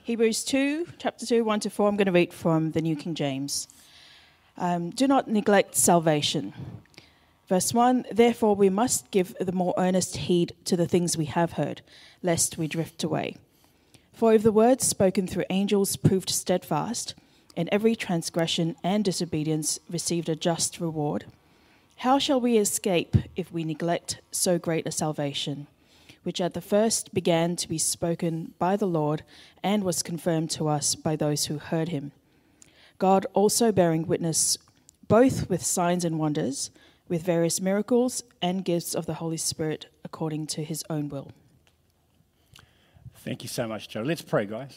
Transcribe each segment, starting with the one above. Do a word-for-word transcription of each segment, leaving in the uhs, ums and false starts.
Hebrews two, chapter two, one to four, I'm going to read from the New King James. Um, do not neglect salvation. Verse one, therefore we must give the more earnest heed to the things we have heard, lest we drift away. For if the words spoken through angels proved steadfast, and every transgression and disobedience received a just reward, how shall we escape if we neglect so great a salvation, which at the first began to be spoken by the Lord and was confirmed to us by those who heard him? God also bearing witness both with signs and wonders, with various miracles and gifts of the Holy Spirit according to his own will. Thank you so much, Joe. Let's pray, guys.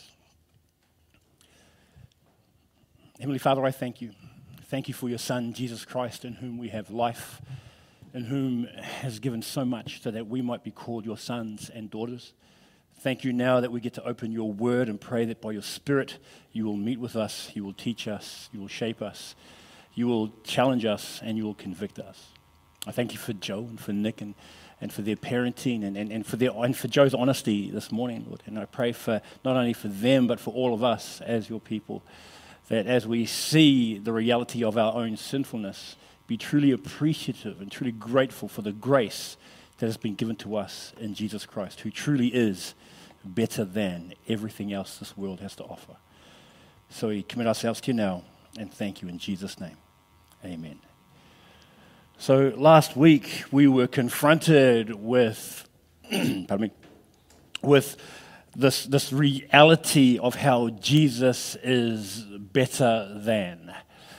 Heavenly Father, I thank you. Thank you for your Son, Jesus Christ, in whom we have life, in whom has given so much so that we might be called your sons and daughters. Thank you now that we get to open your word and pray that by your Spirit you will meet with us, you will teach us, you will shape us, you will challenge us, and you will convict us. I thank you for Joe and for Nick and, and for their parenting and, and, and, for their, and for Joe's honesty this morning, Lord. And I pray for not only for them but for all of us as your people, that as we see the reality of our own sinfulness, be truly appreciative and truly grateful for the grace that has been given to us in Jesus Christ, who truly is better than everything else this world has to offer. So we commit ourselves to you now, and thank you in Jesus' name. Amen. So last week we were confronted with, pardon me, with this this reality of how Jesus is better than.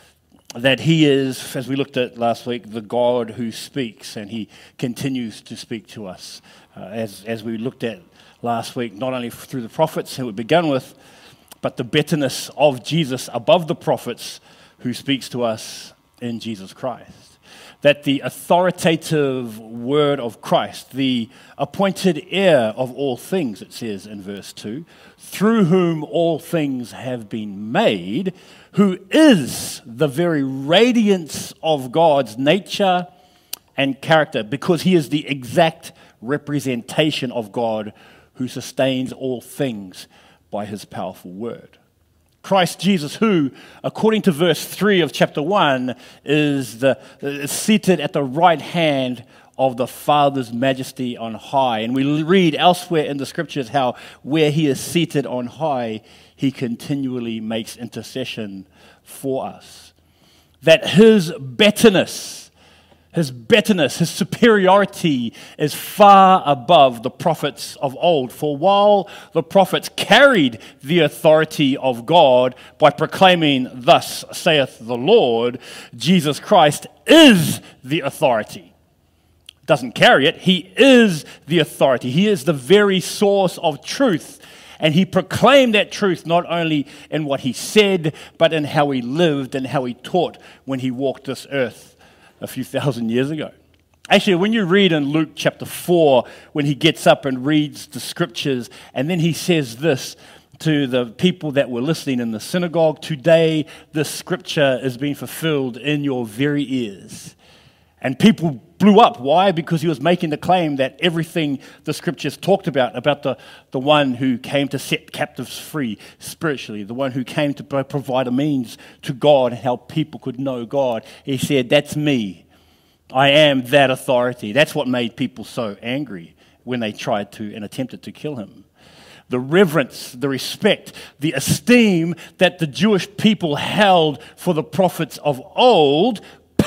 That he is, as we looked at last week, the God who speaks, and he continues to speak to us. Uh, as, as we looked at last week, not only through the prophets who we began with, but the betterness of Jesus above the prophets who speaks to us in Jesus Christ. That the authoritative word of Christ, the appointed heir of all things, it says in verse two, through whom all things have been made, who is the very radiance of God's nature and character, because he is the exact representation of God who sustains all things by his powerful word. Christ Jesus, who, according to verse three of chapter one, is, the, is seated at the right hand of the Father's majesty on high. And we read elsewhere in the scriptures how where he is seated on high, he continually makes intercession for us. That his betterness, his betterness, his superiority is far above the prophets of old. For while the prophets carried the authority of God by proclaiming, "Thus saith the Lord," Jesus Christ is the authority. Doesn't carry it, he is the authority. He is the very source of truth. And he proclaimed that truth not only in what he said, but in how he lived and how he taught when he walked this earth a few thousand years ago. Actually, when you read in Luke chapter four, when he gets up and reads the scriptures, and then he says this to the people that were listening in the synagogue, "Today this scripture is being fulfilled in your very ears." And people blew up. Why? Because he was making the claim that everything the scriptures talked about, about the, the one who came to set captives free spiritually, the one who came to provide a means to God and how people could know God. He said, that's me. I am that authority. That's what made people so angry when they tried to and attempted to kill him. The reverence, the respect, the esteem that the Jewish people held for the prophets of old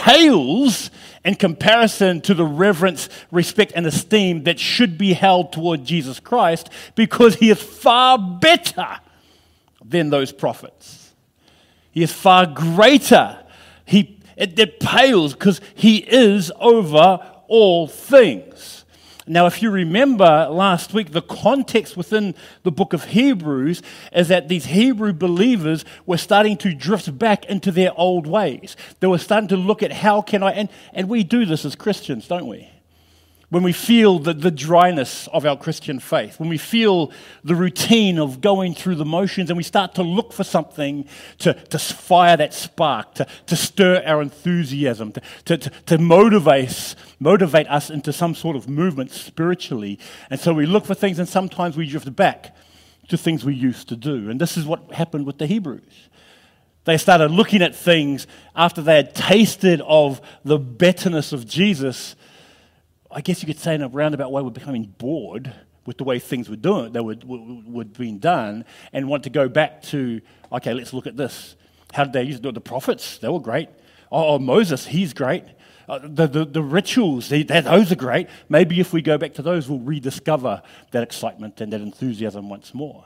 pales in comparison to the reverence, respect, and esteem that should be held toward Jesus Christ, because he is far better than those prophets. He is far greater. He it, it pales because he is over all things. Now, if you remember last week, the context within the book of Hebrews is that these Hebrew believers were starting to drift back into their old ways. They were starting to look at how can I, and, and we do this as Christians, don't we? When we feel the, the dryness of our Christian faith, when we feel the routine of going through the motions, and we start to look for something to, to fire that spark, to, to stir our enthusiasm, to, to, to, to motivate, motivate us into some sort of movement spiritually. And so we look for things, and sometimes we drift back to things we used to do. And this is what happened with the Hebrews. They started looking at things after they had tasted of the betterness of Jesus. I guess you could say in a roundabout way, we're becoming bored with the way things were doing, they were, were, were being done, and want to go back to, okay, let's look at this. How did they use it? The prophets, they were great. Oh, oh Moses, he's great. Uh, the, the, the rituals, they, they, those are great. Maybe if we go back to those, we'll rediscover that excitement and that enthusiasm once more.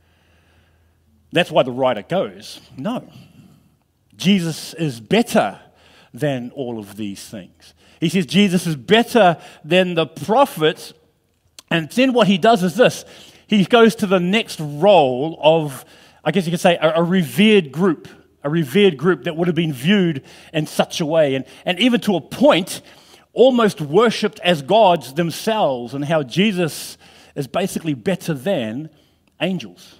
That's why the writer goes, no. Jesus is better than all of these things. He says Jesus is better than the prophets. And then what he does is this. He goes to the next role of, I guess you could say, a, a revered group. A revered group that would have been viewed in such a way. And, and even to a point, almost worshipped as gods themselves. And how Jesus is basically better than angels.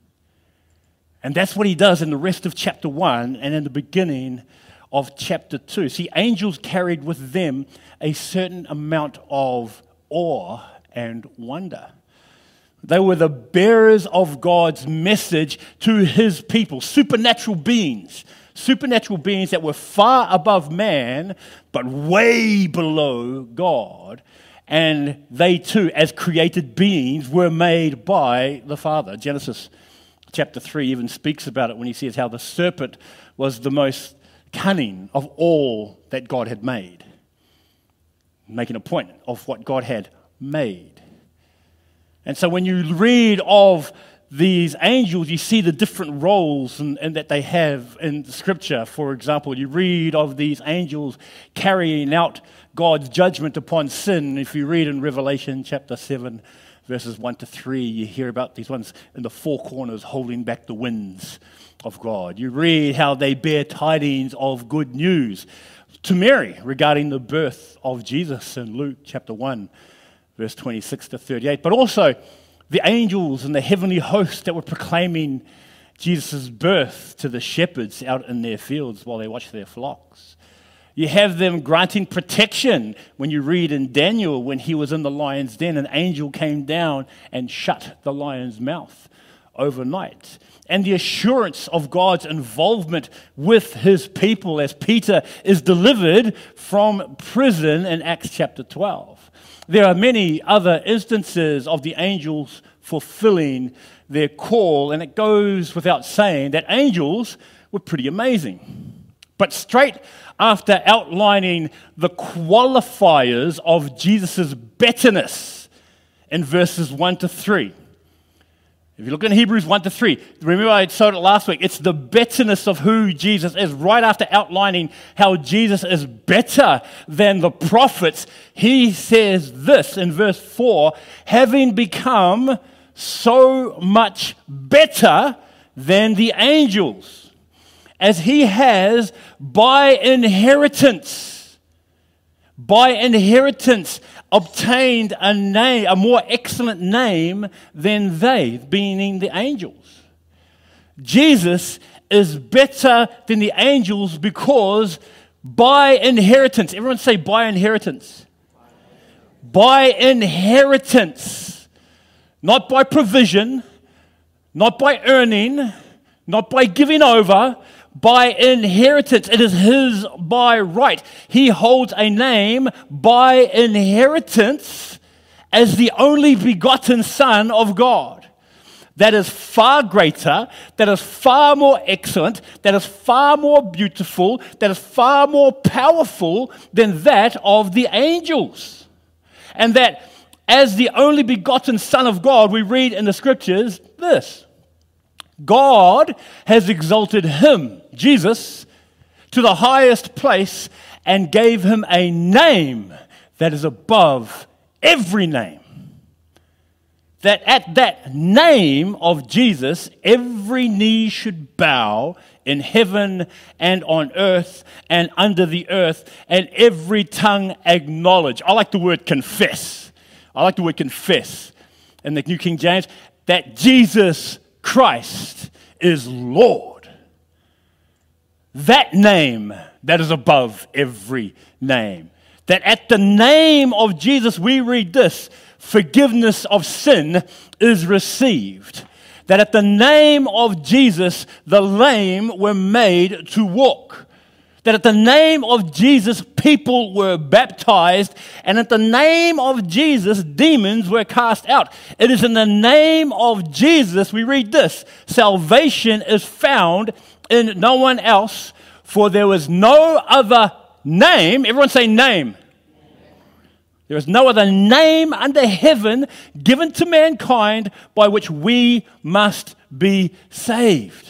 And that's what he does in the rest of chapter one and in the beginning of chapter two. See, angels carried with them a certain amount of awe and wonder. They were the bearers of God's message to his people, supernatural beings, supernatural beings that were far above man, but way below God. And they too, as created beings, were made by the Father. Genesis chapter three even speaks about it when he says how the serpent was the most cunning of all that God had made, making a point of what God had made. And so when you read of these angels, you see the different roles and, and that they have in the Scripture. For example, you read of these angels carrying out God's judgment upon sin. If you read in Revelation chapter seven, verses one to three, you hear about these ones in the four corners holding back the winds of God. You read how they bear tidings of good news to Mary regarding the birth of Jesus in Luke chapter one, verse twenty-six to thirty-eight. But also the angels and the heavenly hosts that were proclaiming Jesus' birth to the shepherds out in their fields while they watch their flocks. You have them granting protection when you read in Daniel when he was in the lion's den, an angel came down and shut the lion's mouth overnight. And the assurance of God's involvement with his people as Peter is delivered from prison in Acts chapter twelve. There are many other instances of the angels fulfilling their call, and it goes without saying that angels were pretty amazing. But straight after outlining the qualifiers of Jesus' betterness in verses one to three, if you look in Hebrews one to three, remember I showed it last week, it's the betterness of who Jesus is. Right after outlining how Jesus is better than the prophets, he says this in verse four, having become so much better than the angels, as he has by inheritance, by inheritance, obtained a name, a more excellent name than they, meaning the angels. Jesus is better than the angels because by inheritance, everyone say by inheritance. By inheritance, not by provision, not by earning, not by giving over, by inheritance. It is his by right. He holds a name by inheritance as the only begotten Son of God. That is far greater, that is far more excellent, that is far more beautiful, that is far more powerful than that of the angels. And that as the only begotten Son of God, we read in the Scriptures this: God has exalted him, Jesus, to the highest place and gave him a name that is above every name. That at that name of Jesus, every knee should bow in heaven and on earth and under the earth, and every tongue acknowledge. I like the word confess. I like the word confess in the New King James, that Jesus Christ is Lord. That name that is above every name. That at the name of Jesus, we read this, forgiveness of sin is received. that at the name of Jesus, the lame were made to walk. That at the name of Jesus, people were baptized, and at the name of Jesus, demons were cast out. It is in the name of Jesus, we read this, salvation is found in no one else, for there was no other name. Everyone say name. There is no other name under heaven given to mankind by which we must be saved.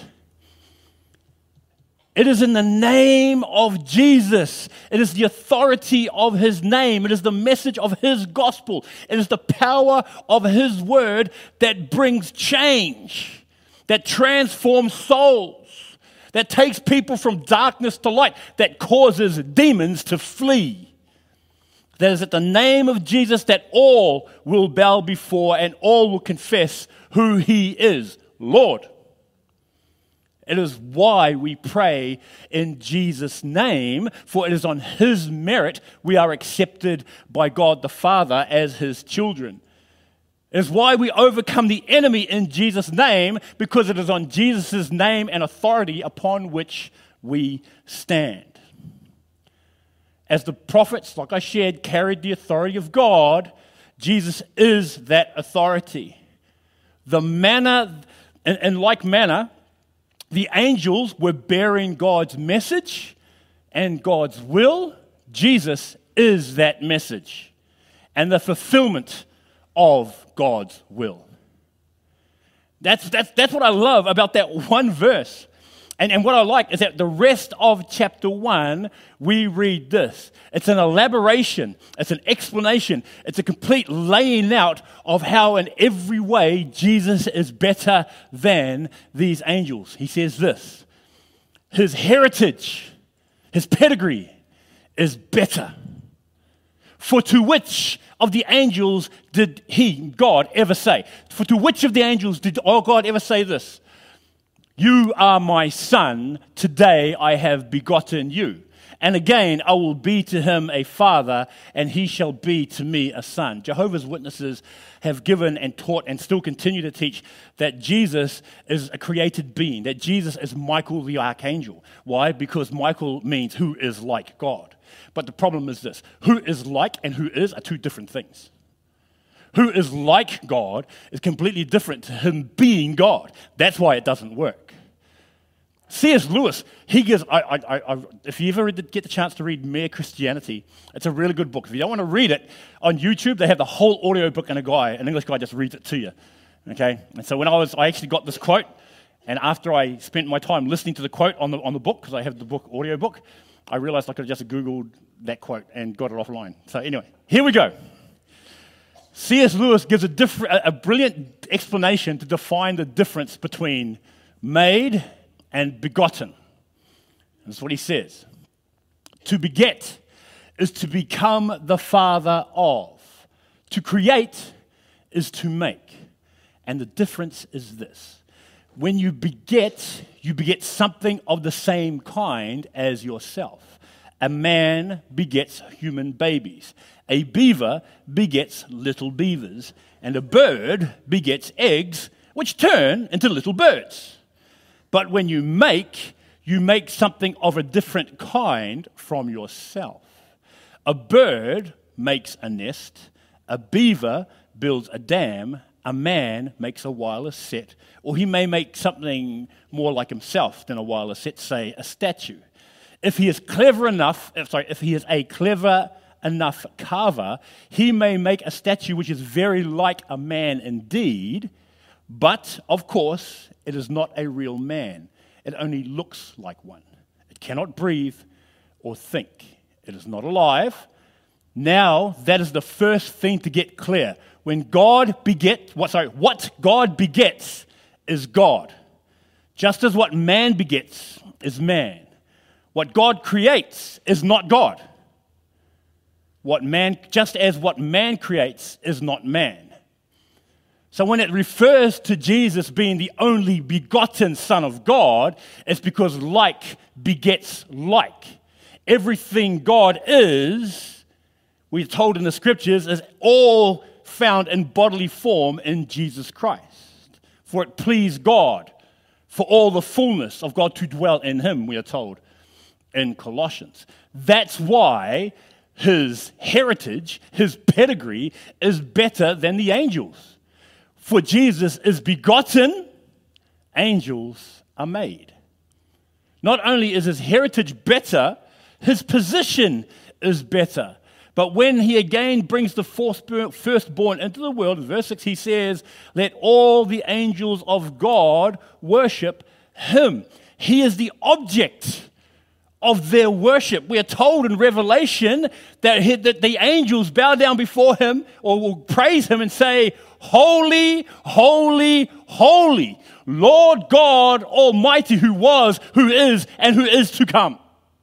It is in the name of Jesus. It is the authority of his name. It is the message of his gospel. It is the power of his word that brings change, that transforms souls, that takes people from darkness to light, that causes demons to flee. That is at the name of Jesus that all will bow before and all will confess who he is, Lord. It is why we pray in Jesus' name, for it is on his merit we are accepted by God the Father as his children. It is why we overcome the enemy in Jesus' name, because it is on Jesus' name and authority upon which we stand. As the prophets, like I shared, carried the authority of God, Jesus is that authority. The manner, in, in like manner, the angels were bearing God's message and God's will. Jesus is that message and the fulfillment of God's will. That's, that's, that's what I love about that one verse. And, and what I like is that the rest of chapter one, we read this. It's an elaboration, it's an explanation, it's a complete laying out of how in every way Jesus is better than these angels. He says this, his heritage, his pedigree is better. For to which of the angels did he, God, ever say? For to which of the angels did oh God ever say this? You are my son, today I have begotten you. And again, I will be to him a father, and he shall be to me a son. Jehovah's Witnesses have given and taught and still continue to teach that Jesus is a created being, that Jesus is Michael the archangel. Why? Because Michael means who is like God. But the problem is this, who is like and who is are two different things. Who is like God is completely different to him being God. That's why it doesn't work. C S Lewis, he gives, I, I, I, if you ever get the chance to read Mere Christianity, it's a really good book. If you don't want to read it, on YouTube they have the whole audio book and a guy, an English guy just reads it to you. Okay? And so when I was, I actually got this quote, and after I spent my time listening to the quote on the on the book, because I have the book, audio book, I realized I could have just Googled that quote and got it offline. So anyway, here we go. C S Lewis gives a, diff- a brilliant explanation to define the difference between made and begotten. That's what he says. To beget is to become the father of. To create is to make. And the difference is this. When you beget, you beget something of the same kind as yourself. A man begets human babies. A beaver begets little beavers, and a bird begets eggs, which turn into little birds. But when you make, you make something of a different kind from yourself. A bird makes a nest, a beaver builds a dam, a man makes a wireless set, or he may make something more like himself than a wireless set, say a statue. If he is clever enough, sorry, if he is a clever enough carver, he may make a statue which is very like a man indeed, but of course it is not a real man. It only looks like one. It cannot breathe or think. It is not alive. Now that is the first thing to get clear. When God begets, what sorry, what God begets is God. Just as what man begets is man. What God creates is not God. What man, just as what man creates is not man. So when it refers to Jesus being the only begotten Son of God, it's because like begets like. Everything God is, we're told in the scriptures, is all found in bodily form in Jesus Christ. For it pleased God for all the fullness of God to dwell in him, we are told in Colossians. That's why his heritage, his pedigree, is better than the angels. For Jesus is begotten, angels are made. Not only is his heritage better, his position is better. But when he again brings the firstborn into the world, in verse six, he says, let all the angels of God worship him. He is the object of their worship. We are told in Revelation that, he, that the angels bow down before him or will praise him and say, holy, holy, holy, Lord God Almighty, who was, who is, and who is to come.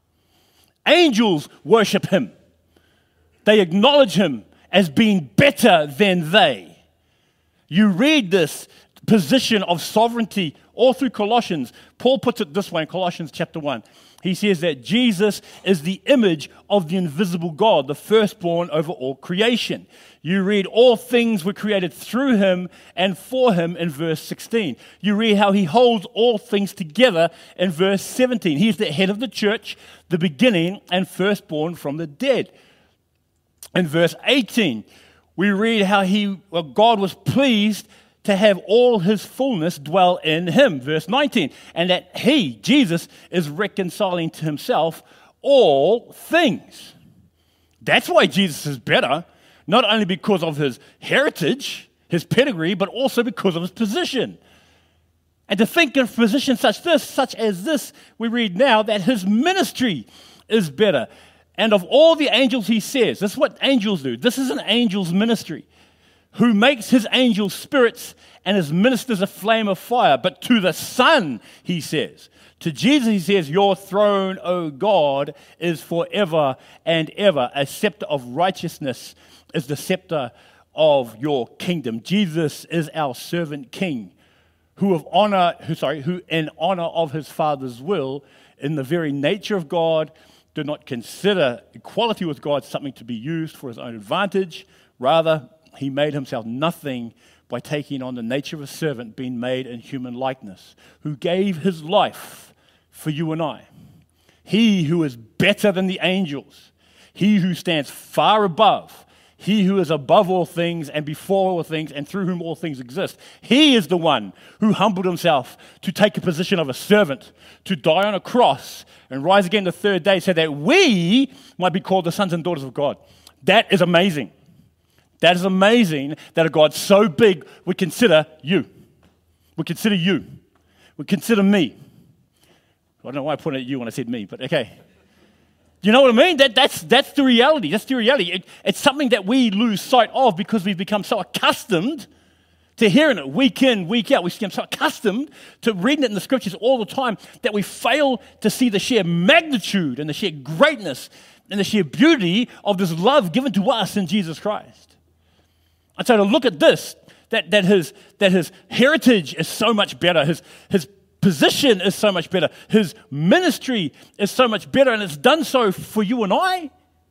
Angels worship him. They acknowledge him as being better than they. You read this position of sovereignty all through Colossians. Paul puts it this way in Colossians chapter one. He says that Jesus is the image of the invisible God, the firstborn over all creation. You read all things were created through him and for him in verse sixteen. You read how he holds all things together in verse seventeen. He is the head of the church, the beginning and firstborn from the dead. In verse eighteen, we read how he, well, God was pleased to have all his fullness dwell in him. Verse nineteen, and that he, Jesus, is reconciling to himself all things. That's why Jesus is better, not only because of his heritage, his pedigree, but also because of his position. And to think of position such this, such as this, we read now that his ministry is better. And of all the angels, he says, this is what angels do. This is an angel's ministry, who makes his angels spirits and his ministers a flame of fire. But to the Son, he says, to Jesus, he says, your throne, O God, is forever and ever. A scepter of righteousness is the scepter of your kingdom. Jesus is our servant king, who of honor, who sorry, who in honor of his Father's will, in the very nature of God, did not consider equality with God something to be used for his own advantage. Rather, he made himself nothing by taking on the nature of a servant, being made in human likeness, who gave his life for you and I. He who is better than the angels, he who stands far above, he who is above all things and before all things and through whom all things exist. He is the one who humbled himself to take a position of a servant, to die on a cross and rise again the third day so that we might be called the sons and daughters of God. That is amazing. That is amazing that a God so big would consider you. Would consider you. Would consider me. I don't know why I put it at you when I said me, but okay. You know what I mean? That, that's, that's the reality. That's the reality. It, it's something that we lose sight of because we've become so accustomed to hearing it week in, week out. We've become so accustomed to reading it in the scriptures all the time that we fail to see the sheer magnitude and the sheer greatness and the sheer beauty of this love given to us in Jesus Christ. And so to look at this, that, that, his, that his heritage is so much better, his, his position is so much better, his ministry is so much better, and it's done so for you and I.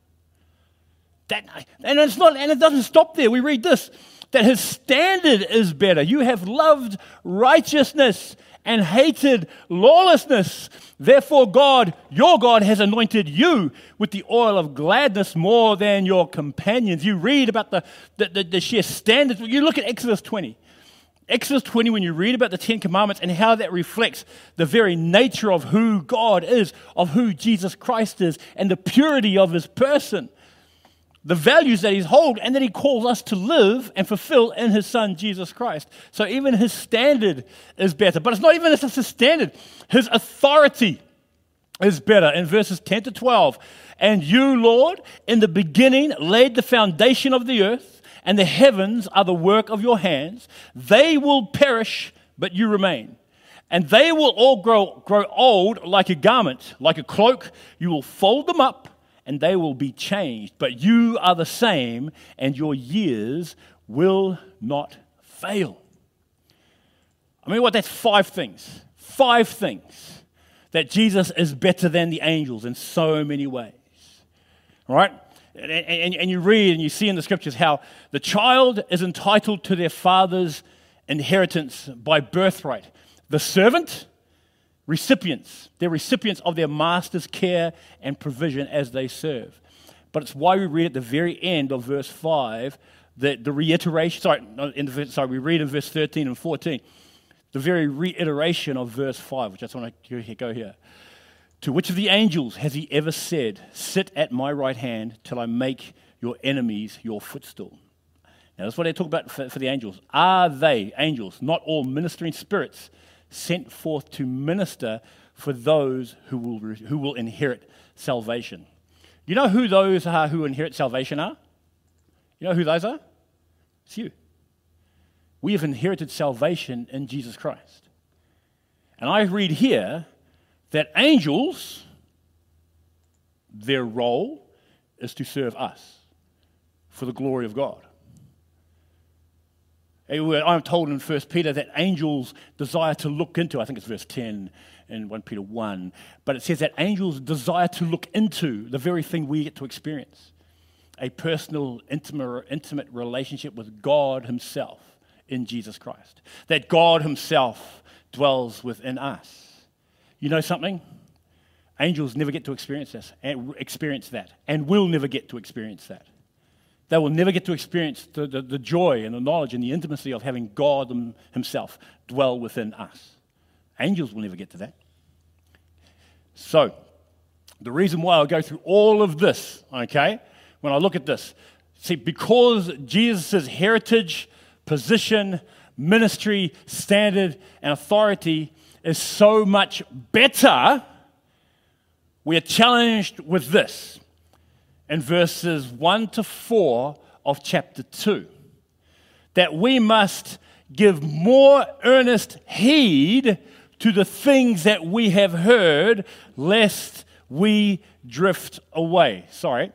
That, and it's not, and it doesn't stop there. We read this, that his standard is better. You have loved righteousness and hated lawlessness. Therefore God, your God, has anointed you with the oil of gladness more than your companions. You read about the, the, the, the sheer standards. You look at Exodus twenty. Exodus twenty, when you read about the Ten Commandments and how that reflects the very nature of who God is, of who Jesus Christ is, and the purity of his person, the values that he's hold and that he calls us to live and fulfill in his Son, Jesus Christ. So even his standard is better. But it's not even just his standard. His authority is better. In verses ten to twelve, and you, Lord, in the beginning laid the foundation of the earth, and the heavens are the work of your hands. They will perish, but you remain. And they will all grow, grow old like a garment, like a cloak. You will fold them up, and they will be changed. But you are the same, and your years will not fail. I mean, what? That's five things. Five things that Jesus is better than the angels in so many ways. All right? And, and, and you read and you see in the scriptures how the child is entitled to their father's inheritance by birthright. The servant, recipients. They're recipients of their master's care and provision as they serve. But it's why we read at the very end of verse five that the reiteration, sorry, in the, sorry, we read in verse thirteen and fourteen, the very reiteration of verse five, which I just want to go here. To which of the angels has he ever said, sit at my right hand till I make your enemies your footstool? Now, that's what they talk about for, for the angels. Are they, angels, not all ministering spirits, sent forth to minister for those who will, who will inherit salvation? You know who those are who inherit salvation are? You know who those are? It's you. We have inherited salvation in Jesus Christ. And I read here that angels, their role is to serve us for the glory of God. I'm told in First Peter that angels desire to look into, I think it's verse ten in First Peter one, but it says that angels desire to look into the very thing we get to experience, a personal, intimate, intimate relationship with God himself in Jesus Christ, that God himself dwells within us. You know something? Angels never get to experience this, and experience that, and will never get to experience that. They will never get to experience the, the, the joy and the knowledge and the intimacy of having God himself dwell within us. Angels will never get to that. So, the reason why I go through all of this, okay, when I look at this, see, because Jesus' heritage, position, ministry, standard, and authority is so much better, we are challenged with this in verses one to four of chapter two, that we must give more earnest heed to the things that we have heard, lest we drift away. Sorry.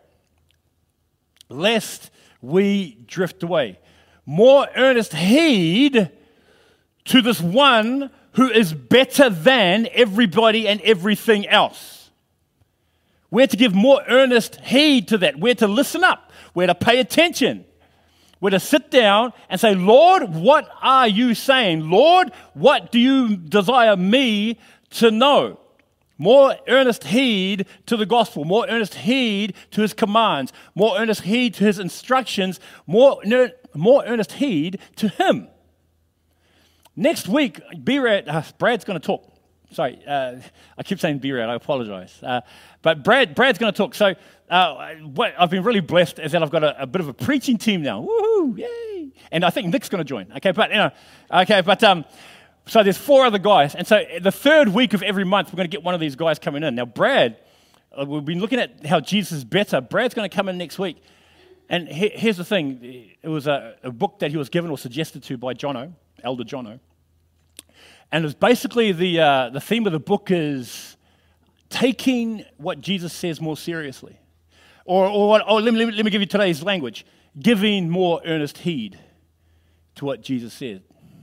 Lest we drift away. More earnest heed to this one who is better than everybody and everything else. We're to give more earnest heed to that. We're to listen up. We're to pay attention. We're to sit down and say, Lord, what are you saying? Lord, what do you desire me to know? More earnest heed to the gospel, more earnest heed to his commands, more earnest heed to his instructions, more, more earnest heed to him. Next week, B-Rad, uh, Brad's going to talk. Sorry, uh, I keep saying B-Rad, I apologize. Uh, but Brad, Brad's going to talk. So uh, what I've been really blessed is that I've got a, a bit of a preaching team now. Woohoo, yay. And I think Nick's going to join. Okay, but, you know, okay, but, um, so there's four other guys. And so the third week of every month, we're going to get one of these guys coming in. Now, Brad, uh, we've been looking at how Jesus is better. Brad's going to come in next week. And he, here's the thing. It was a, a book that he was given or suggested to by Jono, Elder Jono. And it's basically the uh, the theme of the book is taking what Jesus says more seriously. Or, or, what, or let, me, let me give you today's language. Giving more earnest heed to what Jesus said.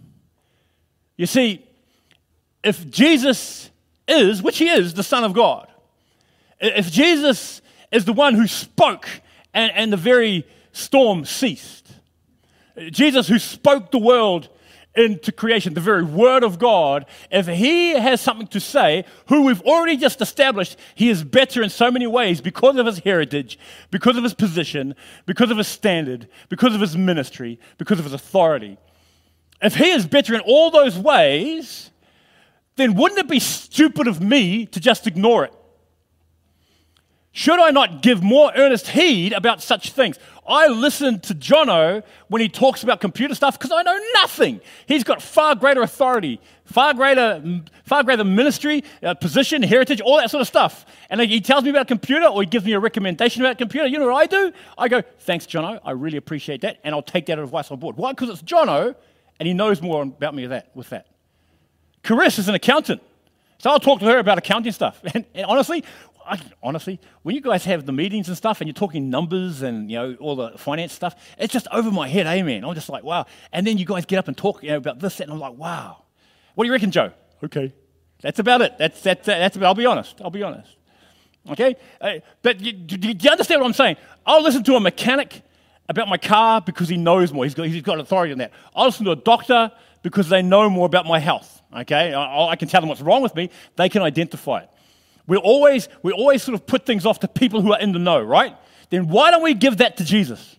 You see, if Jesus is, which he is, the Son of God, if Jesus is the one who spoke and, and the very storm ceased, Jesus who spoke the world into creation, the very word of God, if he has something to say, who we've already just established, he is better in so many ways because of his heritage, because of his position, because of his standard, because of his ministry, because of his authority. If he is better in all those ways, then wouldn't it be stupid of me to just ignore it? Should I not give more earnest heed about such things? I listen to Jono when he talks about computer stuff because I know nothing. He's got far greater authority, far greater, far greater ministry, uh, position, heritage, all that sort of stuff. And he tells me about a computer or he gives me a recommendation about a computer. You know what I do? I go, thanks, Jono. I really appreciate that. And I'll take that advice on board. Why? Because it's Jono and he knows more about me with that. With that. Chris is an accountant. So I'll talk to her about accounting stuff. And, and honestly, I, honestly, when you guys have the meetings and stuff and you're talking numbers and, you know, all the finance stuff, it's just over my head, amen. I'm just like, wow. And then you guys get up and talk, you know, about this, and I'm like, wow. What do you reckon, Joe? Okay. That's about it. That's, that's, that's about, I'll be honest. I'll be honest. Okay? Uh, but you, do, do you understand what I'm saying? I'll listen to a mechanic about my car because he knows more. He's got, he's got authority on that. I'll listen to a doctor because they know more about my health, okay? I, I can tell them what's wrong with me. They can identify it. We always, we always sort of put things off to people who are in the know, right? Then why don't we give that to Jesus?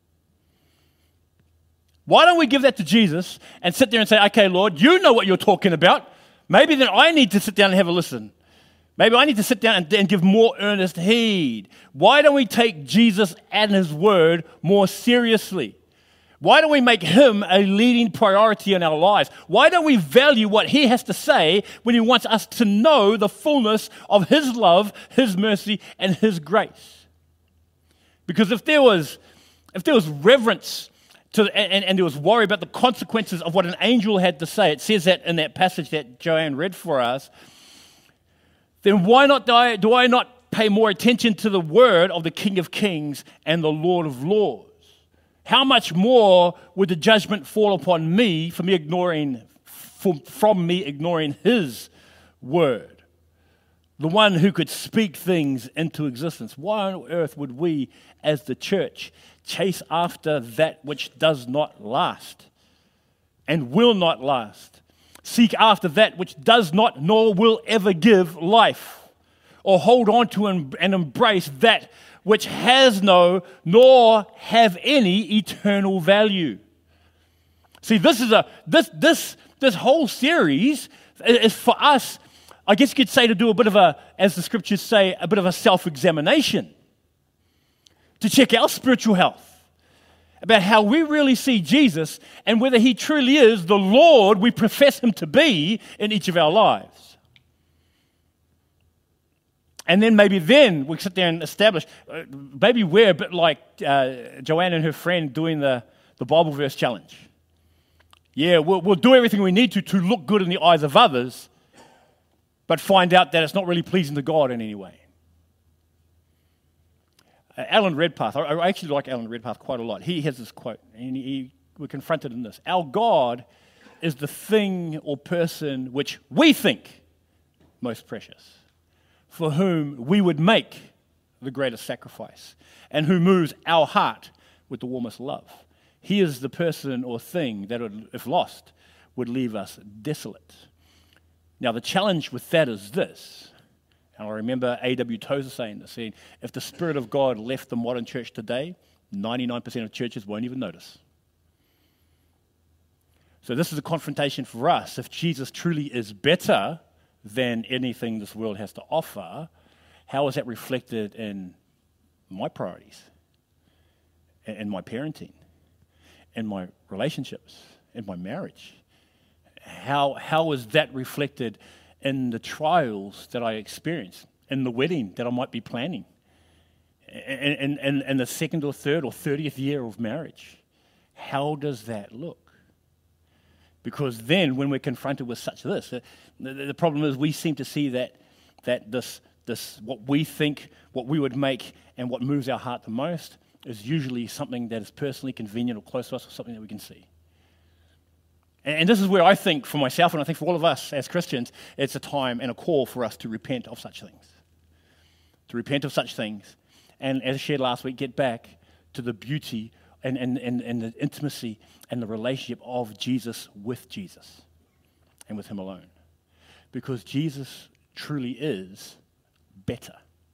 Why don't we give that to Jesus and sit there and say, okay, Lord, you know what you're talking about. Maybe then I need to sit down and have a listen. Maybe I need to sit down and, and give more earnest heed. Why don't we take Jesus and his word more seriously? Why don't we make him a leading priority in our lives? Why don't we value what he has to say when he wants us to know the fullness of his love, his mercy, and his grace? Because if there was, if there was reverence to, and, and there was worry about the consequences of what an angel had to say, it says that in that passage that Joanne read for us, then why not do I, do I not pay more attention to the word of the King of Kings and the Lord of Lords? How much more would the judgment fall upon me for me ignoring, from, from me ignoring his word? The one who could speak things into existence. Why on earth would we, as the church, chase after that which does not last and will not last? Seek after that which does not nor will ever give life, or hold on to and, and embrace that which has no nor have any eternal value. See, this is a this this this whole series is for us, I guess you could say, to do a bit of a, as the scriptures say, a bit of a self-examination, to check our spiritual health, about how we really see Jesus and whether he truly is the Lord we profess him to be in each of our lives. And then maybe then we sit there and establish, uh, maybe we're a bit like uh, Joanne and her friend doing the, the Bible verse challenge. Yeah, we'll, we'll do everything we need to to look good in the eyes of others, but find out that it's not really pleasing to God in any way. Uh, Alan Redpath, I, I actually like Alan Redpath quite a lot. He has this quote, and he, he, we're confronted in this. Our God is the thing or person which we think most precious, for whom we would make the greatest sacrifice, and who moves our heart with the warmest love. He is the person or thing that, would, if lost, would leave us desolate. Now, the challenge with that is this, and I remember A W Tozer saying this, saying, if the Spirit of God left the modern church today, ninety-nine percent of churches won't even notice. So this is a confrontation for us. If Jesus truly is better than anything this world has to offer, how is that reflected in my priorities, in my parenting, in my relationships, in my marriage? How how is that reflected in the trials that I experience, in the wedding that I might be planning, in, in, in the second or third or thirtieth year of marriage? How does that look? Because then when we're confronted with such this, the, the, the problem is we seem to see that that this this what we think, what we would make, and what moves our heart the most is usually something that is personally convenient or close to us, or something that we can see. And, and this is where I think for myself, and I think for all of us as Christians, it's a time and a call for us to repent of such things. To repent of such things, and as I shared last week, get back to the beauty and, and, and, and the intimacy and the relationship of Jesus with Jesus and with him alone. Because Jesus truly is better.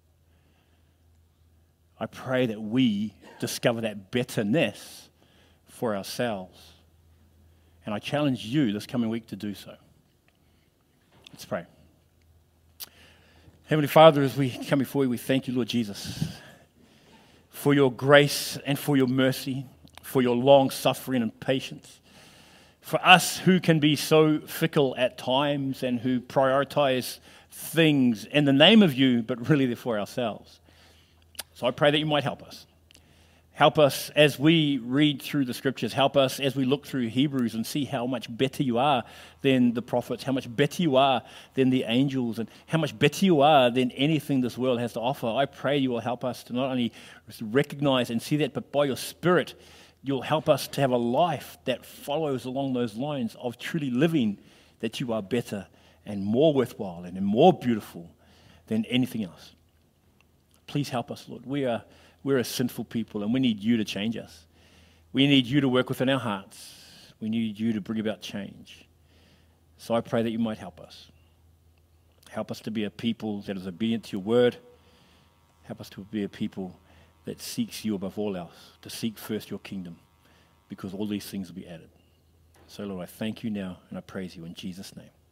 I pray that we discover that betterness for ourselves. And I challenge you this coming week to do so. Let's pray. Heavenly Father, as we come before you, we thank you, Lord Jesus, for your grace and for your mercy, for your long suffering and patience. For us who can be so fickle at times and who prioritize things in the name of you, but really they're for ourselves. So I pray that you might help us. Help us as we read through the scriptures. Help us as we look through Hebrews and see how much better you are than the prophets, how much better you are than the angels, and how much better you are than anything this world has to offer. I pray you will help us to not only recognize and see that, but by your Spirit, you'll help us to have a life that follows along those lines of truly living that you are better and more worthwhile and more beautiful than anything else. Please help us, Lord. We are we're a sinful people, and we need you to change us. We need you to work within our hearts. We need you to bring about change. So I pray that you might help us. Help us to be a people that is obedient to your word. Help us to be a people that seeks you above all else, to seek first your kingdom, because all these things will be added. So, Lord, I thank you now and I praise you in Jesus' name.